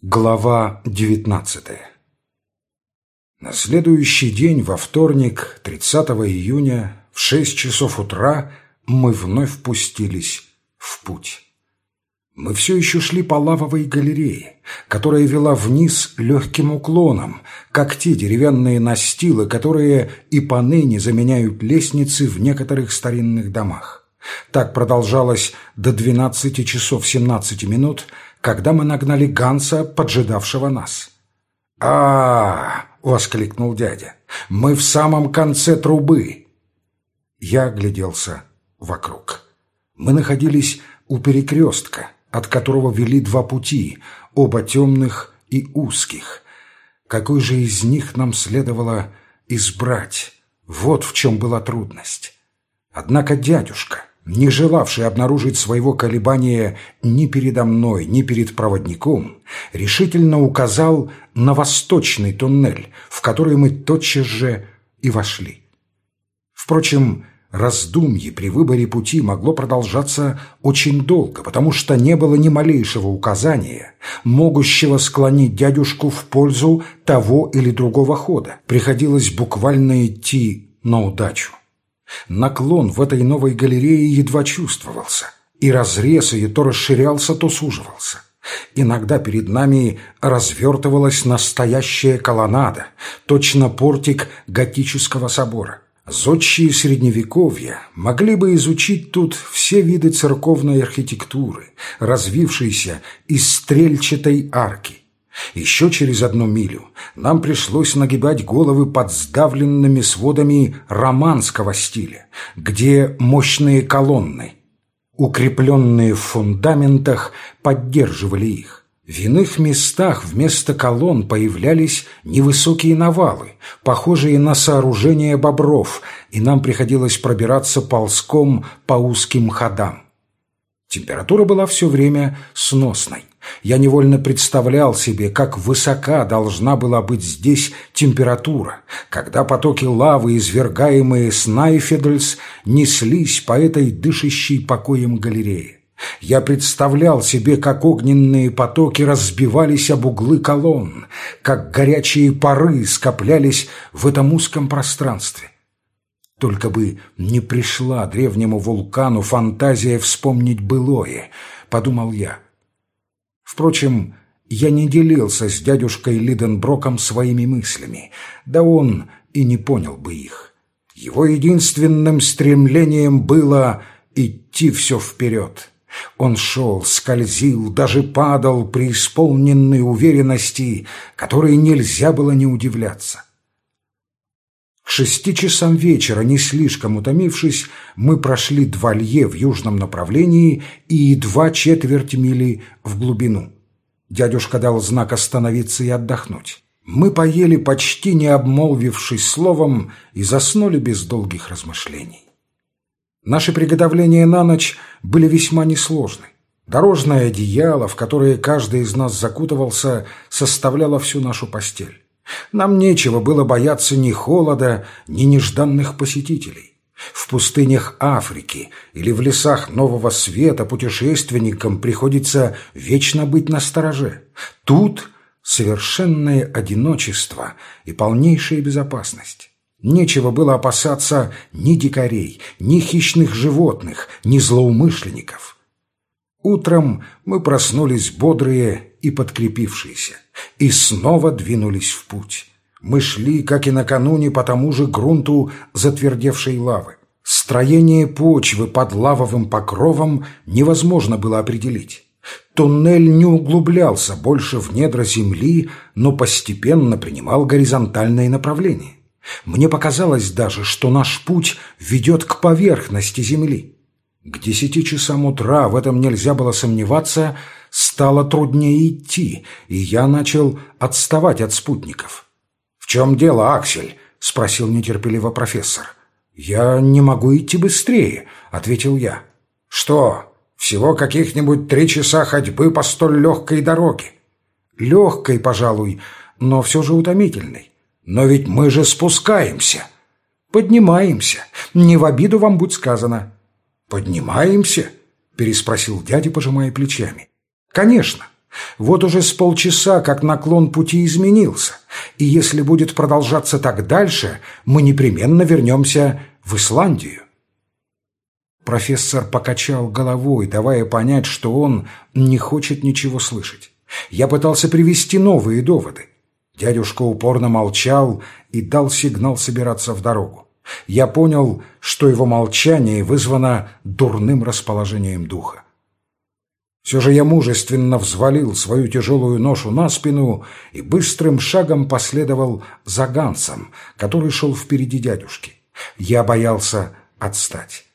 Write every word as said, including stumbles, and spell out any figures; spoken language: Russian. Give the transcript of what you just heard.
Глава девятнадцатая. На следующий день, во вторник, тридцатого июня, в шесть часов утра, мы вновь пустились в путь. Мы все еще шли по лавовой галерее, которая вела вниз легким уклоном, как те деревянные настилы, которые и поныне заменяют лестницы в некоторых старинных домах. Так продолжалось до двенадцати часов семнадцати минут, когда мы нагнали Ганса, поджидавшего нас. а воскликнул дядя. «Мы в самом конце трубы!» Я огляделся вокруг. Мы находились у перекрестка, от которого вели два пути, оба темных и узких. Какой же из них нам следовало избрать? Вот в чем была трудность. Однако дядюшка, не желавший обнаружить своего колебания ни передо мной, ни перед проводником, решительно указал на восточный туннель, в который мы тотчас же и вошли. Впрочем, раздумье при выборе пути могло продолжаться очень долго, потому что не было ни малейшего указания, могущего склонить дядюшку в пользу того или другого хода. Приходилось буквально идти на удачу. Наклон в этой новой галерее едва чувствовался, и разрез ее то расширялся, то суживался. Иногда перед нами развертывалась настоящая колоннада, точно портик готического собора. Зодчие Средневековья могли бы изучить тут все виды церковной архитектуры, развившейся из стрельчатой арки. Еще через одну милю нам пришлось нагибать головы под сдавленными сводами романского стиля, где мощные колонны, укрепленные в фундаментах, поддерживали их. В иных местах вместо колонн появлялись невысокие навалы, похожие на сооружения бобров, и нам приходилось пробираться ползком по узким ходам. Температура была все время сносной. Я невольно представлял себе, как высока должна была быть здесь температура, когда потоки лавы, извергаемые с Найфедельс, неслись по этой дышащей покоем галерее. Я представлял себе, как огненные потоки разбивались об углы колонн, как горячие пары скоплялись в этом узком пространстве. Только бы не пришла древнему вулкану фантазия вспомнить былое, подумал я. Впрочем, я не делился с дядюшкой Лиденброком своими мыслями, да он и не понял бы их. Его единственным стремлением было идти все вперед. Он шел, скользил, даже падал, преисполненный уверенности, которой нельзя было не удивляться. К шести часам вечера, не слишком утомившись, мы прошли два лье в южном направлении и два четверть мили в глубину. Дядюшка дал знак остановиться и отдохнуть. Мы поели, почти не обмолвившись словом, и заснули без долгих размышлений. Наши приготовления на ночь были весьма несложны. Дорожное одеяло, в которое каждый из нас закутывался, составляло всю нашу постель. Нам нечего было бояться ни холода, ни нежданных посетителей. В пустынях Африки или в лесах Нового Света путешественникам приходится вечно быть настороже. Тут совершенное одиночество и полнейшая безопасность. Нечего было опасаться ни дикарей, ни хищных животных, ни злоумышленников. Утром мы проснулись бодрые и подкрепившиеся, и снова двинулись в путь. Мы шли, как и накануне, по тому же грунту затвердевшей лавы. Строение почвы под лавовым покровом невозможно было определить. Туннель не углублялся больше в недра земли, но постепенно принимал горизонтальное направление. Мне показалось даже, что наш путь ведет к поверхности земли. К десяти часам утра, в этом нельзя было сомневаться, стало труднее идти, и я начал отставать от спутников. «В чем дело, Аксель?» — спросил нетерпеливо профессор. «Я не могу идти быстрее», — ответил я. «Что, всего каких-нибудь три часа ходьбы по столь легкой дороге?» «Легкой, пожалуй, но все же утомительной». «Но ведь мы же спускаемся». «Поднимаемся. Не в обиду вам будь сказано». «Поднимаемся?» — переспросил дядя, пожимая плечами. «Конечно. Вот уже с полчаса, как наклон пути изменился, и если будет продолжаться так дальше, мы непременно вернемся в Исландию». Профессор покачал головой, давая понять, что он не хочет ничего слышать. Я пытался привести новые доводы. Дядюшка упорно молчал и дал сигнал собираться в дорогу. Я понял, что его молчание вызвано дурным расположением духа. Все же я мужественно взвалил свою тяжелую ношу на спину и быстрым шагом последовал за Гансом, который шел впереди дядюшки. Я боялся отстать.